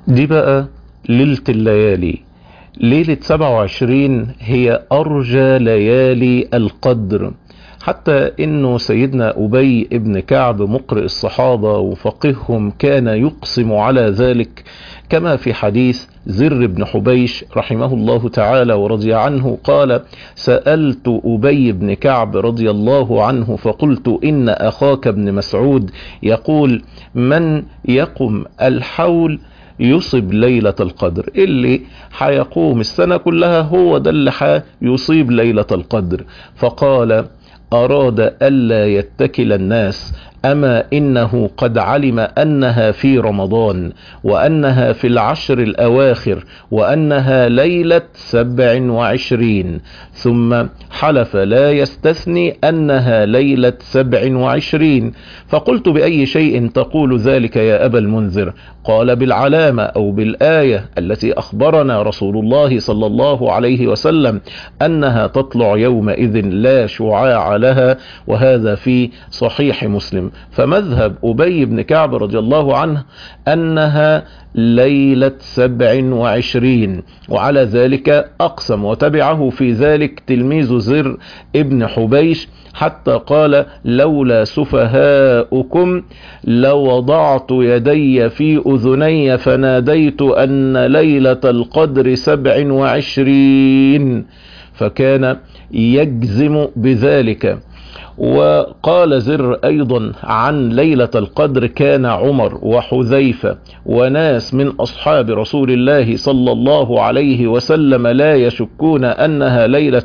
دي بقى ليلة الليالي. ليلة 27 هي أرجى ليالي القدر، حتى إنه سيدنا أبي ابن كعب مقرئ الصحابة وفقههم كان يقسم على ذلك، كما في حديث زر بن حبيش رحمه الله تعالى ورضي عنه قال: سألت أبي بن كعب رضي الله عنه فقلت: إن أخاك ابن مسعود يقول من يقم الحول يصيب ليلة القدر، اللي حيقوم السنة كلها هو ده اللي حيصيب ليلة القدر. فقال: أراد ألا يتكل الناس، أما إنه قد علم أنها في رمضان، وأنها في العشر الأواخر، وأنها ليلة 27، ثم حلف لا يستثني أنها ليلة 27. فقلت: بأي شيء تقول ذلك يا أبا المنذر؟ قال: بالعلامة أو بالآية التي أخبرنا رسول الله صلى الله عليه وسلم أنها تطلع يومئذ لا شعاع لها، وهذا في صحيح مسلم. فمذهب أبي بن كعب رضي الله عنه أنها ليلة 27، وعلى ذلك أقسم، وتبعه في ذلك تلميذ زر ابن حبيش حتى قال: لولا سفهاؤكم لوضعت يدي في أذني فناديت أن ليلة القدر 27، فكان يجزم بذلك. وقال زر أيضا عن ليلة القدر: كان عمر وحذيفة وناس من أصحاب رسول الله صلى الله عليه وسلم لا يشكون أنها ليلة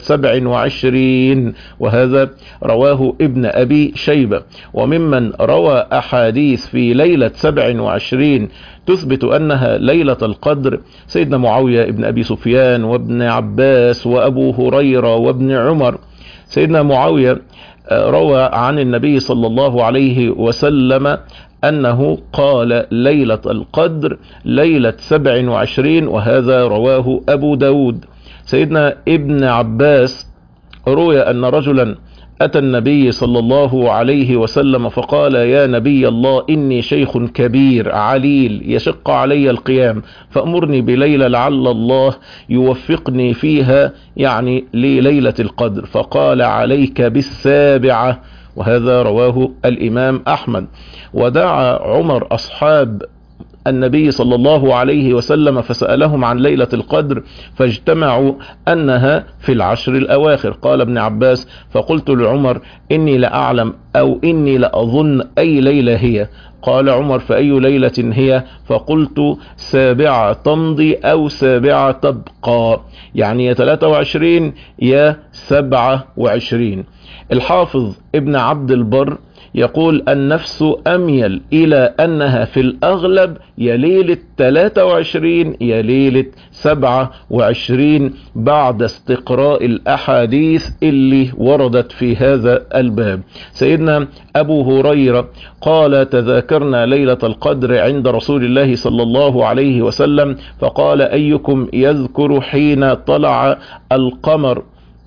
27، وهذا رواه ابن أبي شيبة. وممن روى أحاديث في ليلة 27 تثبت أنها ليلة القدر سيدنا معاوية ابن أبي سفيان وابن عباس وأبو هريرة وابن عمر. سيدنا معاوية روى عن النبي صلى الله عليه وسلم أنه قال: ليلة القدر ليلة 27، وهذا رواه أبو داود. سيدنا ابن عباس روي أن رجلا أتى النبي صلى الله عليه وسلم فقال: يا نبي الله، إني شيخ كبير عليل يشق علي القيام، فأمرني بليلة لعل الله يوفقني فيها، يعني لليلة القدر. فقال: عليك بالسابعة، وهذا رواه الإمام أحمد. ودعا عمر أصحاب النبي صلى الله عليه وسلم فسألهم عن ليلة القدر، فاجتمعوا أنها في العشر الأواخر. قال ابن عباس: فقلت لعمر: إني لأعلم أو إني لأظن أي ليلة هي. قال عمر: فأي ليلة هي؟ فقلت: 7 تمضي أو 7 تبقى، يعني يا 23 يا 27. الحافظ ابن عبد البر يقول: النفس أميل إلى أنها في الأغلب يا ليلة 23 يا ليلة 27 بعد استقراء الأحاديث اللي وردت في هذا الباب. سيدنا أبو هريرة قال: تذاكرنا ليلة القدر عند رسول الله صلى الله عليه وسلم، فقال: أيكم يذكر حين طلع القمر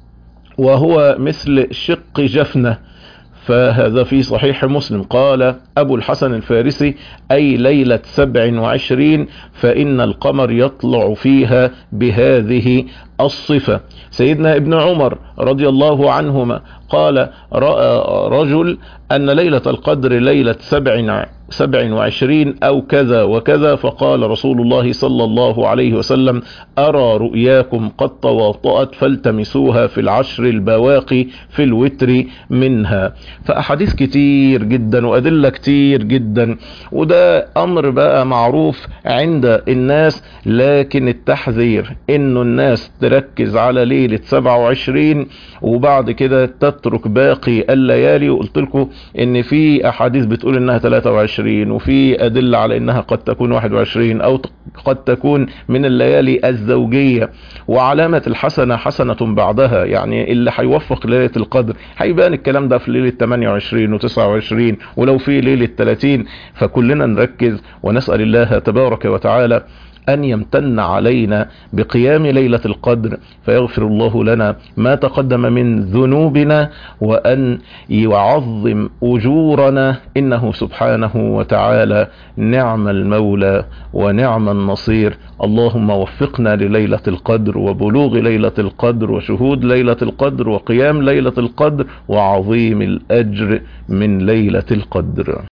وهو مثل شق جفنة؟ فهذا في صحيح مسلم. قال أبو الحسن الفارسي: أي ليلة 27، فإن القمر يطلع فيها بهذه الصفة. سيدنا ابن عمر رضي الله عنهما قال: رأى رجل أن ليلة القدر ليلة 27 أو كذا وكذا، فقال رسول الله صلى الله عليه وسلم: أرى رؤياكم قد تواطأت فالتمسوها في العشر البواقي في الوتر منها. فأحاديث كتير جدا وأدلة كتير جدا، وده أمر بقى معروف عند الناس، لكن التحذير إنه الناس تركز على ليلة 27 وبعد كده تترك باقي الليالي. وقلت لكم إن في أحاديث بتقول إنها 23، وفي أدلة على إنها قد تكون 21 أو قد تكون من الليالي الزوجية. وعلامة الحسنة حسنة بعدها، يعني اللي هيوفق ليلة القدر هيبان الكلام ده في ليلة 28 و29 ولو في ليلة 30. فكلنا نركز ونسأل الله تبارك وتعالى أن يمتن علينا بقيام ليلة القدر فيغفر الله لنا ما تقدم من ذنوبنا، وأن يعظم أجورنا، إنه سبحانه وتعالى نعم المولى ونعم النصير. اللهم وفقنا لليلة القدر وبلوغ ليلة القدر وشهود ليلة القدر وقيام ليلة القدر وعظيم الأجر من ليلة القدر.